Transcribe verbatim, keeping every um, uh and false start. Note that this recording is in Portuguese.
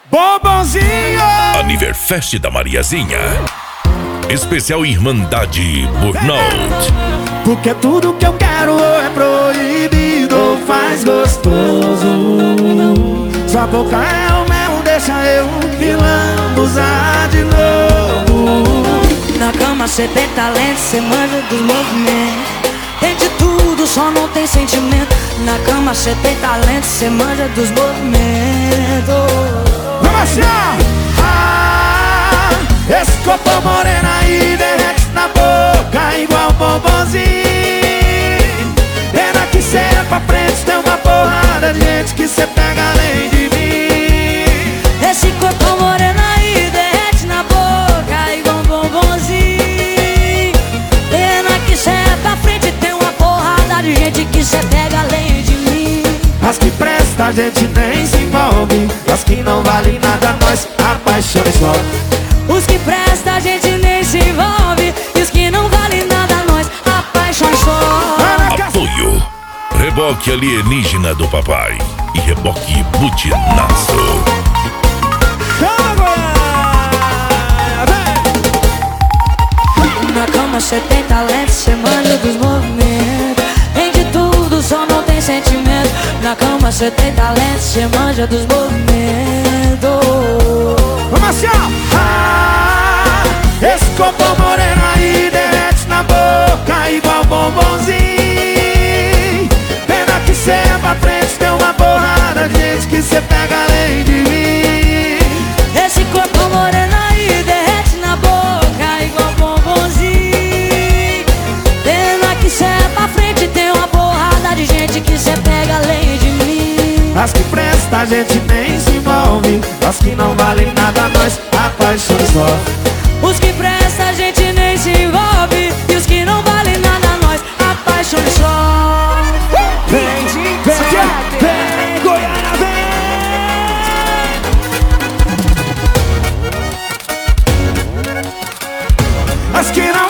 Bombonzinho! Aniverfest da Mariazinha. Especial Irmandade Burnout. Porque tudo que eu quero é proibido ou faz gostoso. Sua boca é o mel, deixa eu me lambuzar de novo. Na cama cê tem talento, cê manja dos movimentos. Tem de tudo, só não tem sentimento. Na cama cê tem talento, cê manja dos movimentos. Vamos assim, ó! Ah, esse corpo moreno aí derrete na boca igual bombonzinho. Pena que cê é pra frente, tem uma porrada de gente que cê pega além de mim. Esse corpo moreno aí derrete na boca igual bombonzinho. Pena que cê é pra frente, tem uma porrada de gente que cê pega além de mim. As que presta a gente nem se envolve, as que não valem nada nós apaixona só. Os que presta a gente nem se envolve, e os que não valem nada nós apaixona só. Apoio Reboque Alienígena do Papai e Reboque Butinaço. Na cama cê tem talento, cê manja dos movimentos. Tem de tudo, só não tem sentimento. Na cama cê tem talento, cê manja dos movimentos. Vamos assim, ó! Ah, esse corpo moreno aí derrete na boca igual bombonzinho. Pena que cê é pra frente, tem uma porrada de gente que cê pega além de mim. Esse corpo moreno aí derrete na boca igual bombonzinho. Pena que cê é pra frente, tem uma porrada de gente que cê pega além de mim. As que presta a gente nem se envolve, as que não valem nada nós apaixona só. Os que presta a gente nem se envolve, e os que não valem nada nós apaixona só. Vem, vem, vem, Goiânia, vem! As que não